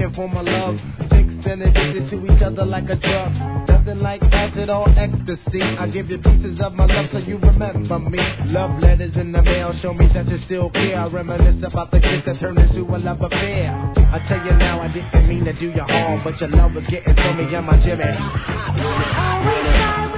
a form of love. Fixed and addicted to each other like a drug. Nothing like acid or ecstasy. I give you pieces of my love so you remember me. Love letters in the mail show me that you still care. I reminisce about the kiss that turned into a love affair. I tell you now, I didn't mean to do you harm, but your love was getting to me, you're my Jimmy.